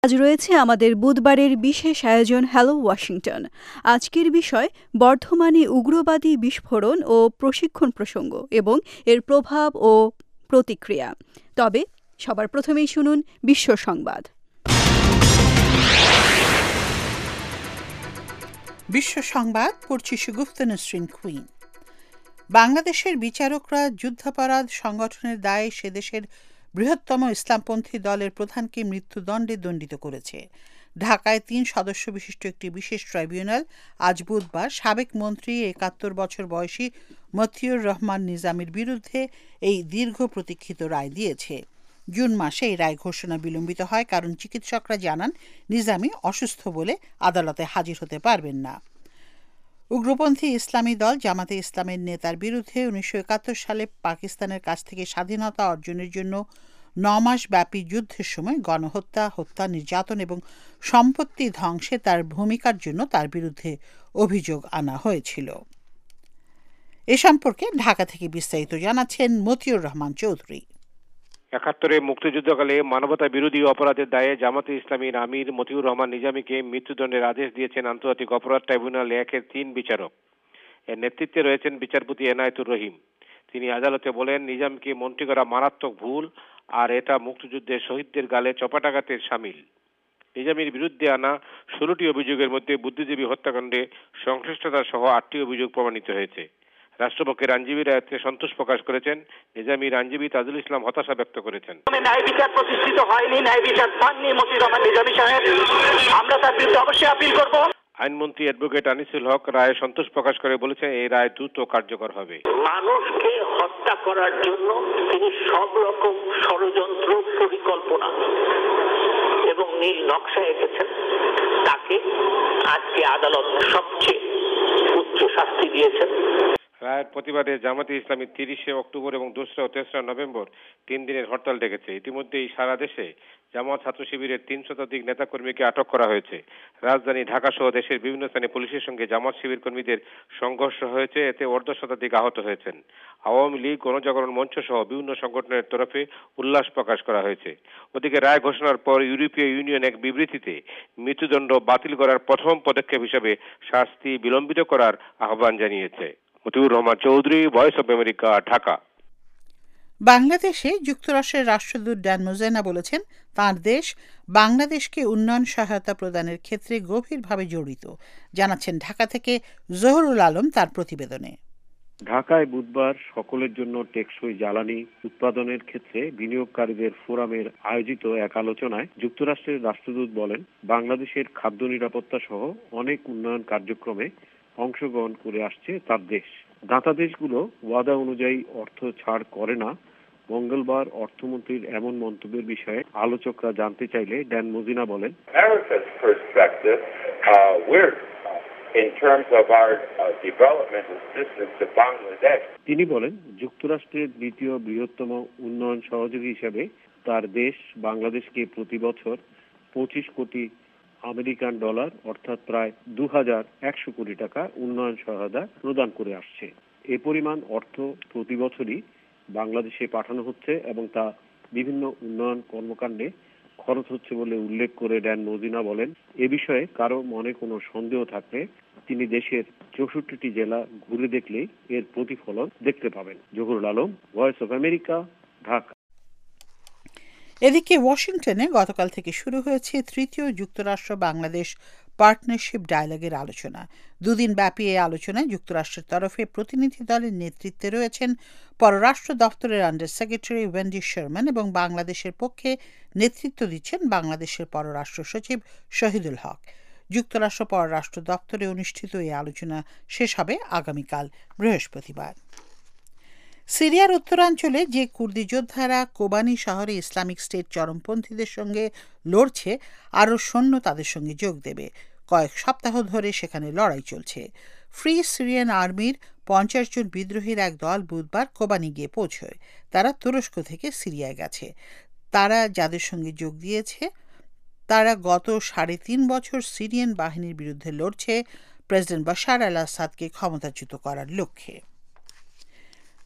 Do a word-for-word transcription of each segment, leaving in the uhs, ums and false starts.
আজ রয়েছে আমাদের বুধবারের বিশেষ আয়োজন হ্যালো ওয়াশিংটন। আজকের বিষয় বর্ধমানে উগ্রবাদী বিস্ফোরণ ও প্রশিক্ষণ প্রসঙ্গ এবং এর প্রভাব ও প্রতিক্রিয়া। তবে সবার প্রথমেই শুনুন বিশ্ব সংবাদ। বিশ্ব সংবাদ পড়ছি সুগুফতা নসরিন কুইন। বাংলাদেশের বিচারকরা যুদ্ধাপরাধ সংগঠনের দায়ে সে দেশের বৃহত্তম ইসলামপন্থী দলের প্রধানকে মৃত্যুদণ্ডে দণ্ডিত করেছে। ঢাকায় তিন সদস্য বিশিষ্ট একটি বিশেষ ট্রাইব্যুনাল আজ বুধবার সাবেক মন্ত্রী একাত্তর বছর বয়সী মতিউর রহমান নিজামীর বিরুদ্ধে এই দীর্ঘ প্রতীক্ষিত রায় দিয়েছে। জুন মাসে এই রায় ঘোষণা বিলম্বিত হয় কারণ চিকিৎসকরা জানান নিজামী অসুস্থ বলে আদালতে হাজির হতে পারবেন না। উগ্রপন্থী ইসলামী দল জামাতে ইসলামের নেতার বিরুদ্ধে উনিশশো একাত্তর সালে পাকিস্তানের কাছ থেকে স্বাধীনতা অর্জনের জন্য ন মাস ব্যাপী যুদ্ধের সময় গণহত্যা, হত্যা, নির্যাতন এবং সম্পত্তি ধ্বংসে তার ভূমিকার জন্য তার বিরুদ্ধে অভিযোগ আনা হয়েছিল। এ সম্পর্কে ঢাকা থেকে বিস্তারিত জানাচ্ছেন মতিউর রহমান চৌধুরী। একাত্তরে মুক্তিযুদ্ধকালে মানবতা বিরোধী অপরাধের দায়ে জামাতে ইসলামীর আমির মতিউর রহমান নিজামীকে মৃত্যুদণ্ডের আদেশ দিয়েছেন আন্তর্জাতিক অপরাধ ট্রাইব্যুনাল একের তিন বিচারক। এর নেতৃত্বে রয়েছেন বিচারপতি এনায়েতুর রহিম। তিনি আদালতে বলেন, নিজামীকে মন্ত্রী করা মারাত্মক ভুল, আর এটা মুক্তিযুদ্ধের শহীদদের গালে চপাটাঘাতের শামিল। নিজামীর বিরুদ্ধে আনা ষোলোটি অভিযোগের মধ্যে বুদ্ধিজীবী হত্যাকাণ্ডে সংশ্লিষ্টতা সহ আটটি অভিযোগ প্রমাণিত হয়েছে। রাষ্ট্রপক্ষের আইনজীবীরা এতে সন্তোষ প্রকাশ করেছেন। নিজামীর আইনজীবী তাজুল ইসলাম হতাশা ব্যক্ত করেছেন। ন্যায় বিচার প্রতিষ্ঠিত হয়নি, ন্যায় বিচার পাননি মতিউর রহমান নিজামী সাহেব। আমরা তার বিরুদ্ধে অবশ্যই আপিল করব। আইনমন্ত্রী অ্যাডভোকেট আনিসুল হক রায়ে সন্তোষ প্রকাশ করে বলেছেন, এই রায় দ্রুত কার্যকর হবে। মানুষকে হত্যা করার জন্য তিনি সব রকম ষড়যন্ত্র, পরিকল্পনা এবং নীল নকশা এঁকেছেন। তাকে আজকে আদালত সবচেয়ে উচ্চ শাস্তি দিয়েছেন। রায়ের প্রতিবাদে জামাতে ইসলামী তিরিশে অক্টোবর এবং দোসরা ও তেসরা নভেম্বর তিন দিনের হরতাল ডেকেছে। ইতিমধ্যেই সারা দেশে জামাত ছাত্র শিবিরের তিন শতাধিক নেতাকর্মীকে আটক করা হয়েছে। রাজধানী ঢাকা সহ দেশের বিভিন্ন স্থানে পুলিশের সঙ্গে জামাত শিবির কর্মীদের সংঘর্ষ হয়েছে, এতে অর্ধ শতাধিক আহত হয়েছেন। আওয়ামী লীগ, গণজাগরণ মঞ্চ সহ বিভিন্ন সংগঠনের তরফে উল্লাস প্রকাশ করা হয়েছে। ওদিকে রায় ঘোষণার পর ইউরোপীয় ইউনিয়ন এক বিবৃতিতে মৃত্যুদণ্ড বাতিল করার প্রথম পদক্ষেপ হিসেবে শাস্তি বিলম্বিত করার আহ্বান জানিয়েছে। Motiur Rahman Chowdhury, voice of America, Dhaka. বাংলাদেশে যুক্তরাষ্ট্রের রাষ্ট্রদূত ড্যান মোজেনা বলেছেন, তাঁর দেশ বাংলাদেশকে উন্নয়ন সহায়তা প্রদানের ক্ষেত্রে গভীরভাবে জড়িত। জানাচ্ছেন ঢাকা থেকে জহুরুল আলম তার প্রতিবেদনে। ঢাকায় বুধবার সকলের জন্য টেকসই জ্বালানি উৎপাদনের ক্ষেত্রে বিনিয়োগকারীদের ফোরামের আয়োজিত এক আলোচনায় যুক্তরাষ্ট্রের রাষ্ট্রদূত বলেন, বাংলাদেশের খাদ্য নিরাপত্তা সহ অনেক উন্নয়ন কার্যক্রমে অংশগ্রহণ করে আসছে তার দেশ। দাতা দেশগুলো ওয়াদা অনুযায়ী অর্থ ছাড় করে না। মঙ্গলবার অর্থমন্ত্রীর এমন মন্তব্যের বিষয়ে আলোচকরা জানতে চাইলে ড্যান মোজিনা বলেন, তিনি বলেন, যুক্তরাষ্ট্রের দ্বিতীয় বৃহত্তম উন্নয়ন সহযোগী হিসেবে তার দেশ বাংলাদেশকে প্রতি বছর পঁচিশ কোটি আমেরিকান ডলার অর্থাৎ প্রায় দু হাজার একশো কোটি টাকা উন্নয়ন সহায়তা প্রদান করে আসছে। এ পরিমাণ অর্থ প্রতি বছরই বাংলাদেশে পাঠানো হচ্ছে এবং তা বিভিন্ন উন্নয়ন কর্মকাণ্ডে খরচ হচ্ছে বলে উল্লেখ করে ড্যান মোজিনা বলেন, এ বিষয়ে কারো মনে কোনো সন্দেহ থাকলে তিনি দেশের চৌষট্টিটি জেলা ঘুরে দেখলেই এর প্রতিফলন দেখতে পাবেন। Zahurul Alam, voice of America, Dhaka. এদিকে ওয়াশিংটনে গতকাল থেকে শুরু হয়েছে তৃতীয় যুক্তরাষ্ট্র বাংলাদেশ পার্টনারশিপ ডায়ালগের আলোচনা। দুদিন ব্যাপী এই আলোচনায় যুক্তরাষ্ট্রের তরফে প্রতিনিধি দলের নেতৃত্বে রয়েছেন পররাষ্ট্র দপ্তরের আন্ডার সেক্রেটারি ওয়েন্ডি শারমান এবং বাংলাদেশের পক্ষে নেতৃত্ব দিচ্ছেন বাংলাদেশের পররাষ্ট্র সচিব শহীদুল হক। যুক্তরাষ্ট্র পররাষ্ট্র দপ্তরে অনুষ্ঠিত এই আলোচনা শেষ হবে আগামীকাল বৃহস্পতিবার। সিরিয়ার উত্তরাঞ্চলে যে কুর্দি যোদ্ধারা কোবানি শহরে ইসলামিক স্টেট চরমপন্থীদের সঙ্গে লড়ছে, আরও সৈন্য তাদের সঙ্গে যোগ দেবে। কয়েক সপ্তাহ ধরে সেখানে লড়াই চলছে। ফ্রি সিরিয়ান আর্মির পঞ্চাশ জন বিদ্রোহীর এক দল বুধবার কোবানি গিয়ে পৌঁছয়। তারা তুরস্ক থেকে সিরিয়ায় গেছে। তারা যাদের সঙ্গে যোগ দিয়েছে তারা গত সাড়ে তিন বছর সিরিয়ান বাহিনীর বিরুদ্ধে লড়ছে প্রেসিডেন্ট বাশার আল আসাদকে ক্ষমতাচ্যুত করার লক্ষ্যে।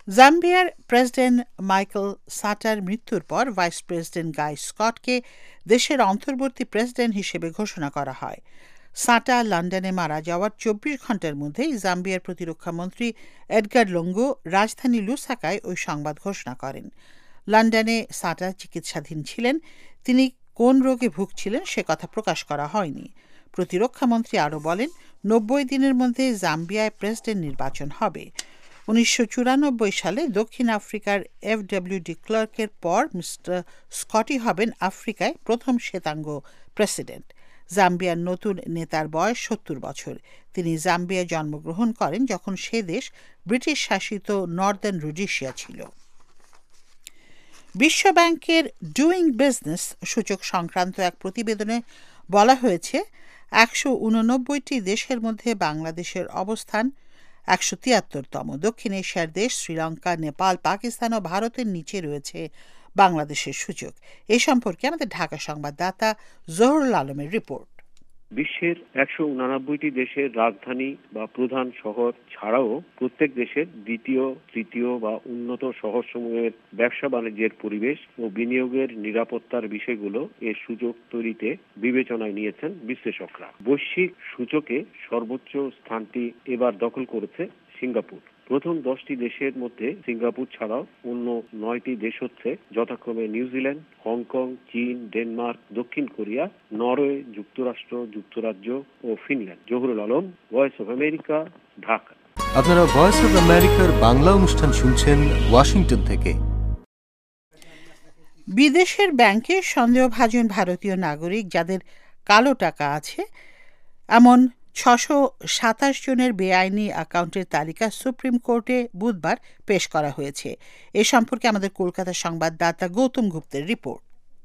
জাম্বিয়ার প্রেসিডেন্ট মাইকেল সাটার মৃত্যুর পর ভাইস প্রেসিডেন্ট গাই স্কটকে দেশের অন্তর্বর্তী প্রেসিডেন্ট হিসেবে ঘোষণা করা হয়। সাটা লন্ডনে মারা যাওয়ার চব্বিশ ঘন্টার মধ্যেই জাম্বিয়ার প্রতিরক্ষামন্ত্রী এডগার লুঙ্গু রাজধানী লুসাকায় ওই সংবাদ ঘোষণা করেন। লন্ডনে সাটা চিকিৎসাধীন ছিলেন। তিনি কোন রোগে ভুগছিলেন সে কথা প্রকাশ করা হয়নি। প্রতিরক্ষামন্ত্রী আরও বলেন, নব্বই দিনের মধ্যে জাম্বিয়ায় প্রেসিডেন্ট নির্বাচন হবে। উনিশশো চুরানব্বই সালে দক্ষিণ আফ্রিকার এফ ডব্লিউ ডি ক্লার্কের পর মিস্টার স্কটি হবেন আফ্রিকায় প্রথম শ্বেতাঙ্গ প্রেসিডেন্ট। জাম্বিয়ার নতুন নেতার বয়স সত্তর বছর। তিনি জাম্বিয়ায় জন্মগ্রহণ করেন যখন সে দেশ ব্রিটিশ শাসিত নর্দার্ন রোডেশিয়া ছিল। বিশ্বব্যাংকের ডুইং বিজনেস সূচক সংক্রান্ত এক প্রতিবেদনে বলা হয়েছে, একশো উননব্বইটি দেশের মধ্যে বাংলাদেশের অবস্থান একশো তিয়াত্তরতম। দক্ষিণ এশিয়ার দেশ শ্রীলঙ্কা, নেপাল, পাকিস্তান ও ভারতের নিচে রয়েছে বাংলাদেশের সূচক। এ সম্পর্কে আমাদের ঢাকা সংবাদদাতা জহুরুল আলমের রিপোর্ট। বিশ্বের একশো উনানব্বইটি দেশের রাজধানী বা প্রধান শহর ছাড়াও প্রত্যেক দেশের দ্বিতীয়, তৃতীয় বা উন্নত শহরসমূহের ব্যবসা বাণিজ্যের পরিবেশ ও বিনিয়োগের নিরাপত্তার বিষয়গুলো এর সুযোগ তৈরিতে বিবেচনায় নিয়েছেন বিশ্লেষকরা। বৈশ্বিক সূচকে সর্বোচ্চ স্থানটি এবার দখল করেছে সিঙ্গাপুর। প্রথম দশটি দেশের মধ্যে সিঙ্গাপুর ছাড়াও অন্য নয়টি দেশ হচ্ছে যথাক্রমে নিউজিল্যান্ড, হংকং, চীন, ডেনমার্ক, দক্ষিণ কোরিয়া, নরওয়ে, যুক্তরাষ্ট্র, যুক্তরাজ্য ও Finland. Zahurul Alam, voice of America, Dhaka. আপনারা ভয়েস অফ আমেরিকার বাংলা অনুষ্ঠান শুনছেন ওয়াশিংটন থেকে। বিদেশের ব্যাংকে সন্দেহভাজন ভারতীয় নাগরিক যাদের কালো টাকা আছে এমন ছশো সাতাশ জনের বেআইনি অ্যাকাউন্টের তালিকা সুপ্রিম কোর্টে বুধবার পেশ করা হয়েছে। এ সম্পর্কে আমাদের কলকাতা সংবাদদাতা গৌতম গুপ্তের রিপোর্ট।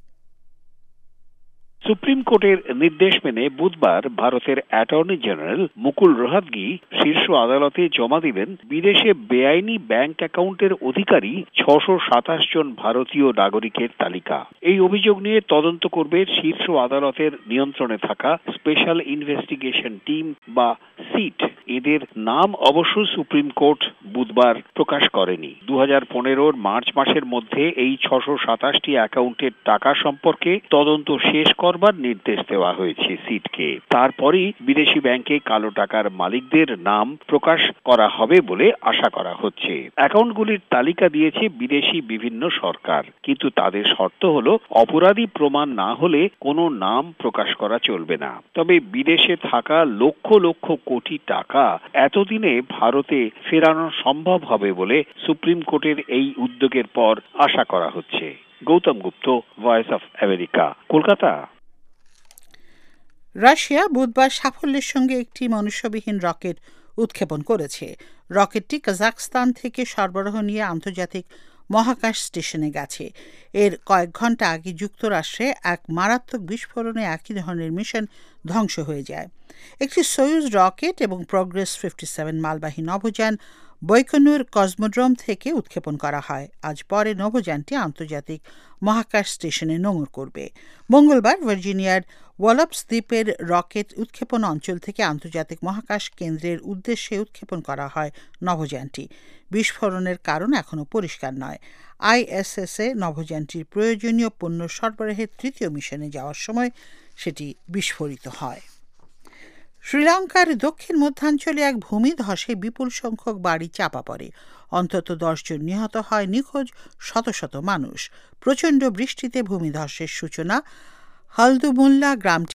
সুপ্রিম কোর্টের নির্দেশ মেনে বুধবার ভারতের অ্যাটর্নি জেনারেল মুকুল রোহাতগি শীর্ষ আদালতে জমা দিলেন বিদেশে বেআইনি ব্যাংক অ্যাকাউন্টের অধিকারী ছশো সাতাশ জন ভারতীয় নাগরিকের তালিকা। এই অভিযোগ নিয়ে তদন্ত করবে শীর্ষ আদালতের নিয়ন্ত্রণে থাকা স্পেশাল ইনভেস্টিগেশন টিম বা সিট। এদের নাম অবশ্য সুপ্রিম কোর্ট বুধবার প্রকাশ করেনি। দু হাজার পনেরোর মার্চ মাসের মধ্যে এই ছশো সাতাশটি অ্যাকাউন্টের টাকা সম্পর্কে তদন্ত শেষ করবার নির্দেশ দেওয়া হয়েছে সিটকে। তারপরই বিদেশি ব্যাংকে কালো টাকার মালিকদের নাম প্রকাশ করা হবে বলে আশা করা হচ্ছে। অ্যাকাউন্টগুলির তালিকা দিয়েছে বিদেশি বিভিন্ন সরকার, কিন্তু তাদের শর্ত হলো অপরাধী প্রমাণ না হলে কোনো নাম প্রকাশ করা চলবে না। তবে বিদেশে থাকা লক্ষ লক্ষ কোটি টাকা এতদিনে ভারতে ফেরানো সম্ভব হবে বলে সুপ্রিম কোর্টের এই উদ্যোগের পর আশা করা হচ্ছে। Gautam Gupta, voice of America, Kolkata. Russia বুধবার সাফল্যের সঙ্গে একটি মনুষ্যবিহীন রকেট উৎক্ষেপণ করেছে। রকেটটি কাজাখস্তান থেকে সরবরাহ নিয়ে আন্তর্জাতিক মহাকাশ স্টেশনে গেছে। এর কয়েক ঘন্টা আগে যুক্তরাষ্ট্রে এক মারাত্মক বিস্ফোরণে একই ধরনের মিশন ধ্বংস হয়ে যায়। একটি সোয়ুজ রকেট এবং প্রগ্রেস ফিফটি সেভেন মালবাহী নভোযান বৈকনুর কসমোড্রোম থেকে উৎক্ষেপণ করা হয়। আজ পরে নভোযানটি আন্তর্জাতিক মহাকাশ স্টেশনে নোঙর করবে। মঙ্গলবার ভার্জিনিয়ার ওয়ালপস দ্বীপের রকেট উৎক্ষেপণ অঞ্চল থেকে আন্তর্জাতিক মহাকাশ কেন্দ্রের উদ্দেশ্যে উৎক্ষেপণ করা হয় নভোযানটি। বিস্ফোরণের কারণ এখনও পরিষ্কার নয়। আইএসএসে নভোযানটির প্রয়োজনীয় পণ্য সরবরাহের তৃতীয় মিশনে যাওয়ার সময় সেটি বিস্ফোরিত হয়। শ্রীলঙ্কার দক্ষিণ মধ্যাঞ্চলে এক ভূমিধসে বিপুল সংখ্যক বাড়ি চাপা পড়ে। অন্তত দশজন নিহত হয়, নিখোঁজ শত শত মানুষ। প্রচণ্ড বৃষ্টিতে ভূমিধসের সূচনা হলদুমুল্লা গ্রামটি